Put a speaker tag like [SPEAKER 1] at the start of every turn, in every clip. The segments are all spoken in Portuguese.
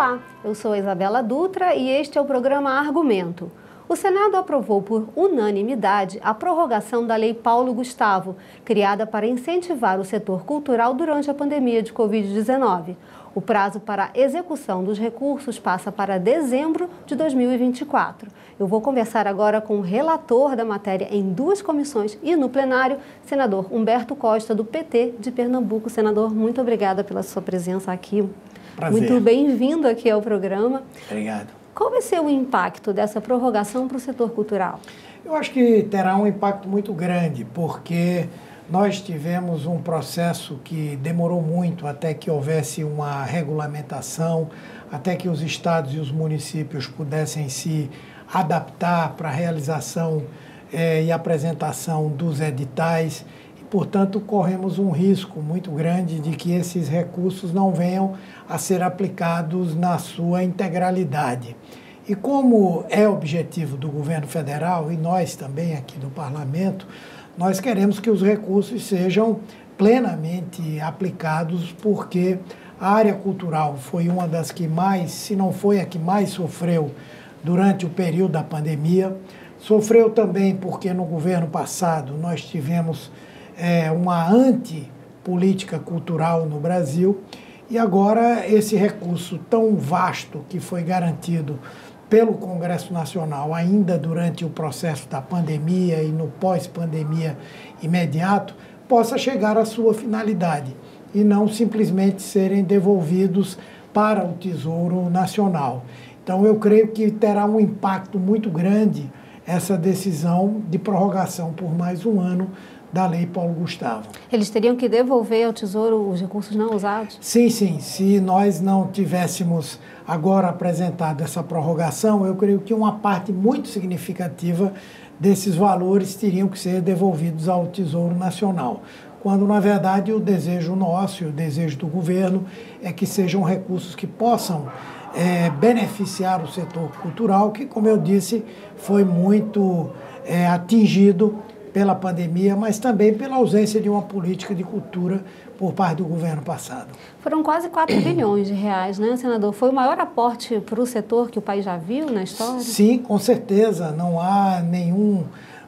[SPEAKER 1] Olá, eu sou Isabela Dutra e este é o programa Argumento. O Senado aprovou por unanimidade a prorrogação da Lei Paulo Gustavo, criada para incentivar o setor cultural durante a pandemia de Covid-19. O prazo para a execução dos recursos passa para dezembro de 2024. Eu vou conversar agora com o relator da matéria em duas comissões e no plenário, senador Humberto Costa, do PT de Pernambuco. Senador, muito obrigada pela sua presença aqui.
[SPEAKER 2] Prazer.
[SPEAKER 1] Muito bem-vindo aqui ao programa.
[SPEAKER 2] Obrigado.
[SPEAKER 1] Qual vai ser o impacto dessa prorrogação para o setor cultural?
[SPEAKER 2] Eu acho que terá um impacto muito grande, porque nós tivemos um processo que demorou muito até que houvesse uma regulamentação, até que os estados e os municípios pudessem se adaptar para a realização e apresentação dos editais. Portanto, corremos um risco muito grande de que esses recursos não venham a ser aplicados na sua integralidade. E como é objetivo do governo federal e nós também aqui do parlamento, nós queremos que os recursos sejam plenamente aplicados, porque a área cultural foi uma das que mais, se não foi a que mais sofreu durante o período da pandemia. Sofreu também porque no governo passado nós tivemos uma antipolítica cultural no Brasil, e agora esse recurso tão vasto que foi garantido pelo Congresso Nacional ainda durante o processo da pandemia e no pós-pandemia imediato, possa chegar à sua finalidade e não simplesmente serem devolvidos para o Tesouro Nacional. Então eu creio que terá um impacto muito grande essa decisão de prorrogação por mais um ano da Lei Paulo Gustavo.
[SPEAKER 1] Eles teriam que devolver ao Tesouro os recursos não usados?
[SPEAKER 2] Sim, sim. Se nós não tivéssemos agora apresentado essa prorrogação, eu creio que uma parte muito significativa desses valores teriam que ser devolvidos ao Tesouro Nacional, quando, na verdade, o desejo nosso e o desejo do governo é que sejam recursos que possam beneficiar o setor cultural, que, como eu disse, foi muito atingido pela pandemia, mas também pela ausência de uma política de cultura por parte do governo passado.
[SPEAKER 1] Foram quase 4 bilhões de reais, né, senador? Foi o maior aporte para o setor que o país já viu na história?
[SPEAKER 2] Sim, com certeza. Não há nenhum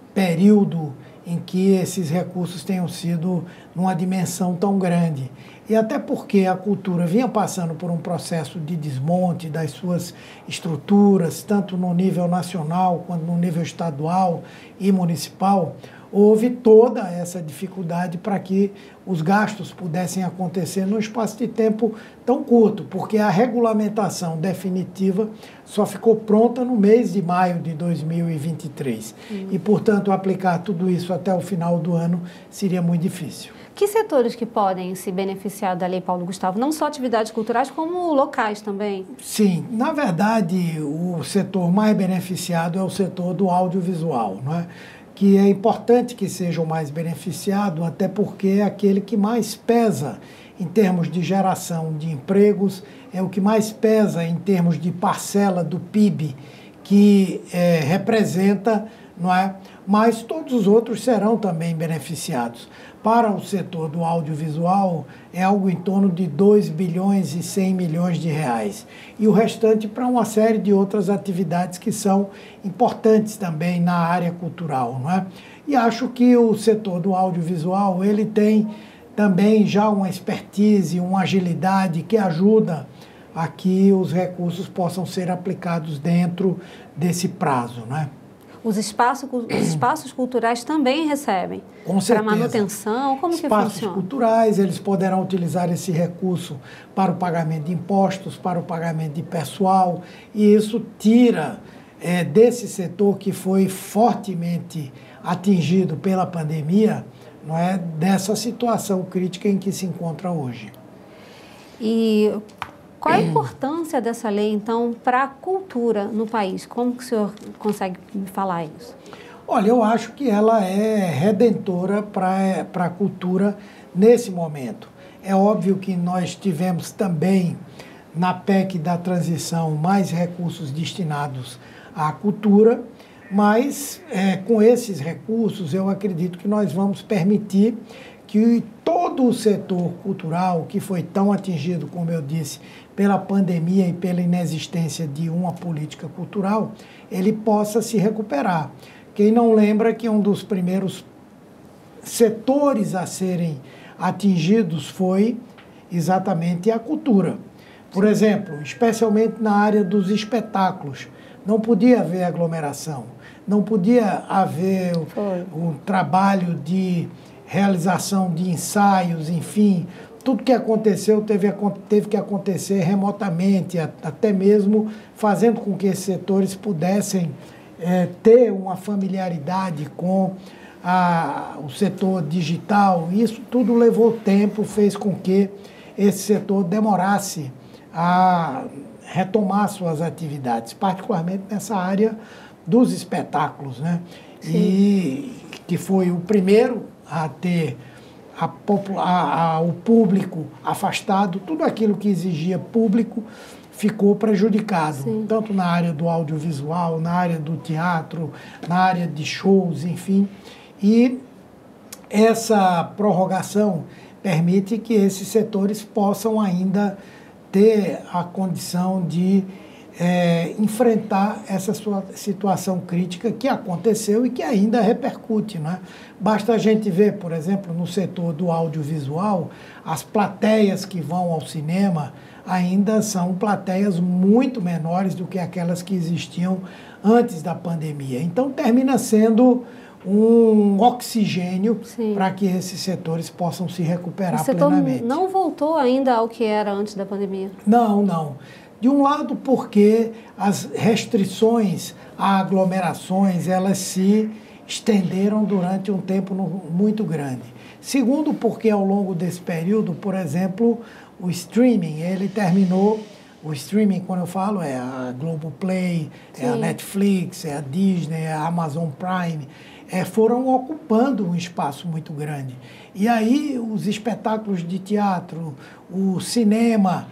[SPEAKER 2] período em que esses recursos tenham sido numa dimensão tão grande. E até porque a cultura vinha passando por um processo de desmonte das suas estruturas, tanto no nível nacional quanto no nível estadual e municipal, houve toda essa dificuldade para que os gastos pudessem acontecer num espaço de tempo tão curto, porque a regulamentação definitiva só ficou pronta no mês de maio de 2023. E, portanto, aplicar tudo isso até o final do ano seria muito difícil.
[SPEAKER 1] Que setores que podem se beneficiar da Lei Paulo Gustavo? Não só atividades culturais, como locais também?
[SPEAKER 2] Sim, na verdade, o setor mais beneficiado é o setor do audiovisual, não é? Que é importante que seja o mais beneficiado, até porque é aquele que mais pesa em termos de geração de empregos, é o que mais pesa em termos de parcela do PIB que representa, não é? Mas todos os outros serão também beneficiados. Para o setor do audiovisual, é algo em torno de 2 bilhões e 100 milhões de reais. E o restante para uma série de outras atividades que são importantes também na área cultural, não é? E acho que o setor do audiovisual, ele tem também já uma expertise, uma agilidade que ajuda a que os recursos possam ser aplicados dentro desse prazo, não é?
[SPEAKER 1] Os espaços culturais também recebem?
[SPEAKER 2] Com certeza.
[SPEAKER 1] Para manutenção? Como que funciona?
[SPEAKER 2] Espaços culturais, eles poderão utilizar esse recurso para o pagamento de impostos, para o pagamento de pessoal, e isso tira desse setor que foi fortemente atingido pela pandemia, não é, dessa situação crítica em que se encontra hoje.
[SPEAKER 1] E qual a importância dessa lei, então, para a cultura no país? Como que o senhor consegue me falar isso?
[SPEAKER 2] Olha, eu acho que ela é redentora para a cultura nesse momento. É óbvio que nós tivemos também, na PEC da transição, mais recursos destinados à cultura, mas com esses recursos eu acredito que nós vamos permitir que todo todo o setor cultural, que foi tão atingido, como eu disse, pela pandemia e pela inexistência de uma política cultural, ele possa se recuperar. Quem não lembra que um dos primeiros setores a serem atingidos foi exatamente a cultura. Por exemplo, especialmente na área dos espetáculos, não podia haver aglomeração, não podia haver o trabalho de realização de ensaios, enfim, tudo que aconteceu teve que acontecer remotamente, até mesmo fazendo com que esses setores pudessem ter uma familiaridade com o setor digital. Isso tudo levou tempo, fez com que esse setor demorasse a retomar suas atividades, particularmente nessa área dos espetáculos, né?
[SPEAKER 1] Sim.
[SPEAKER 2] E que foi o primeiro a ter o público afastado, tudo aquilo que exigia público ficou prejudicado,
[SPEAKER 1] Sim.
[SPEAKER 2] tanto na área do audiovisual, na área do teatro, na área de shows, enfim. E essa prorrogação permite que esses setores possam ainda ter a condição de enfrentar essa sua situação crítica que aconteceu e que ainda repercute, né? Basta a gente ver, por exemplo, no setor do audiovisual, as plateias que vão ao cinema ainda são plateias muito menores do que aquelas que existiam antes da pandemia. Então, termina sendo um oxigênio para que esses setores possam se recuperar plenamente.
[SPEAKER 1] O setor não voltou ainda ao que era antes da pandemia?
[SPEAKER 2] Não, não. De um lado, porque as restrições a aglomerações, elas se estenderam durante um tempo muito grande. Segundo, porque ao longo desse período, por exemplo, o streaming, ele terminou. O streaming, quando eu falo, é a Globoplay, é a Netflix, é a Disney, é a Amazon Prime, foram ocupando um espaço muito grande. E aí os espetáculos de teatro, o cinema,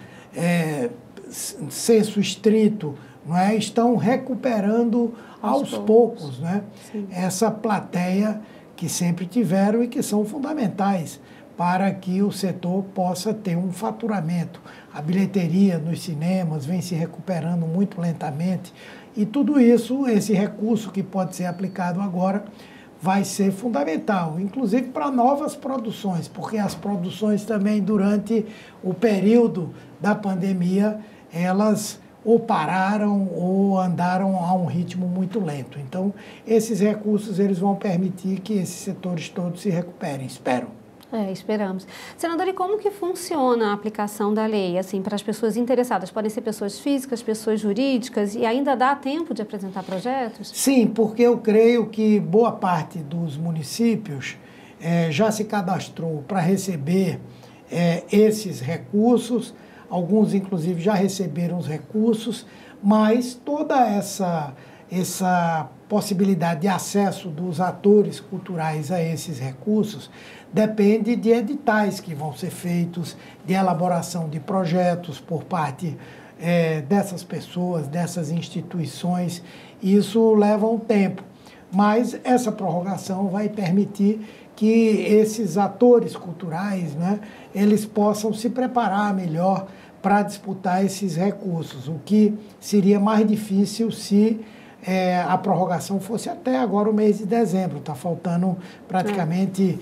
[SPEAKER 2] senso estrito, não é? Estão recuperando aos poucos, né? Essa plateia que sempre tiveram e que são fundamentais para que o setor possa ter um faturamento. A bilheteria nos cinemas vem se recuperando muito lentamente e tudo isso, esse recurso que pode ser aplicado agora, vai ser fundamental, inclusive para novas produções, porque as produções também durante o período da pandemia, elas ou pararam ou andaram a um ritmo muito lento. Então, esses recursos eles vão permitir que esses setores todos se recuperem, espero.
[SPEAKER 1] Esperamos. Senador, e como que funciona a aplicação da lei, assim, para as pessoas interessadas? Podem ser pessoas físicas, pessoas jurídicas, e ainda dá tempo de apresentar projetos?
[SPEAKER 2] Sim, porque eu creio que boa parte dos municípios já se cadastrou para receber esses recursos, alguns, inclusive, já receberam os recursos, mas toda essa possibilidade de acesso dos atores culturais a esses recursos depende de editais que vão ser feitos, de elaboração de projetos por parte dessas pessoas, dessas instituições. Isso leva um tempo, mas essa prorrogação vai permitir que esses atores culturais, né, eles possam se preparar melhor para disputar esses recursos, o que seria mais difícil se a prorrogação fosse até agora o mês de dezembro. Está faltando praticamente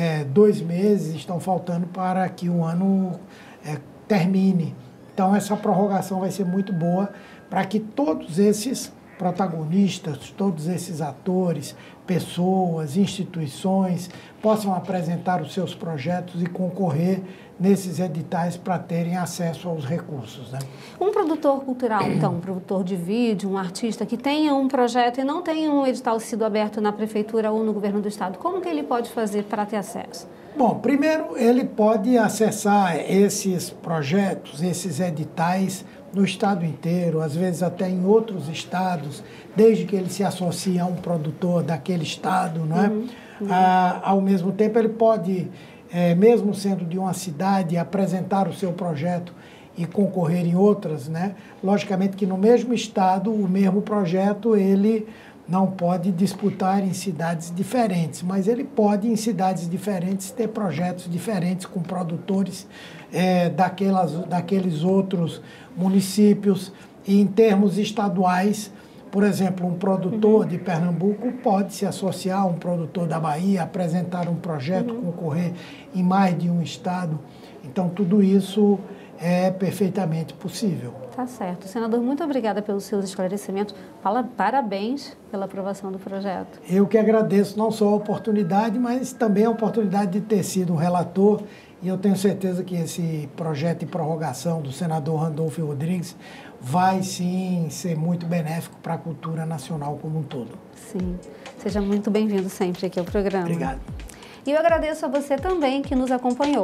[SPEAKER 2] 2 meses, estão faltando para que o ano termine. Então, essa prorrogação vai ser muito boa para que todos esses protagonistas, todos esses atores, pessoas, instituições, possam apresentar os seus projetos e concorrer nesses editais para terem acesso aos recursos, né?
[SPEAKER 1] Um produtor cultural, então, um produtor de vídeo, um artista que tenha um projeto e não tenha um edital sido aberto na prefeitura ou no governo do estado, como que ele pode fazer para ter acesso?
[SPEAKER 2] Bom, primeiro ele pode acessar esses projetos, esses editais no estado inteiro, às vezes até em outros estados, desde que ele se associe a um produtor daquele estado, não é? Ao mesmo tempo ele pode, mesmo sendo de uma cidade, apresentar o seu projeto e concorrer em outras, né? Logicamente que no mesmo estado, o mesmo projeto, ele não pode disputar em cidades diferentes, mas ele pode, em cidades diferentes, ter projetos diferentes com produtores daqueles outros municípios. E em termos estaduais, por exemplo, um produtor de Pernambuco pode se associar a um produtor da Bahia, apresentar um projeto, concorrer em mais de um estado. Então, tudo isso é perfeitamente possível.
[SPEAKER 1] Tá certo. Senador, muito obrigada pelos seus esclarecimentos. Parabéns pela aprovação do projeto.
[SPEAKER 2] Eu que agradeço não só a oportunidade, mas também a oportunidade de ter sido um relator. E eu tenho certeza que esse projeto de prorrogação do senador Randolfo Rodrigues vai, sim, ser muito benéfico para a cultura nacional como um todo.
[SPEAKER 1] Sim. Seja muito bem-vindo sempre aqui ao programa.
[SPEAKER 2] Obrigado.
[SPEAKER 1] E eu agradeço a você também que nos acompanhou.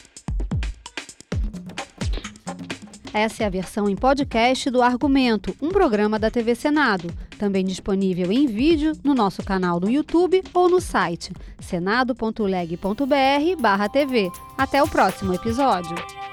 [SPEAKER 1] Essa é a versão em podcast do Argumento, um programa da TV Senado, também disponível em vídeo no nosso canal no YouTube ou no site senado.leg.br/tv. Até o próximo episódio.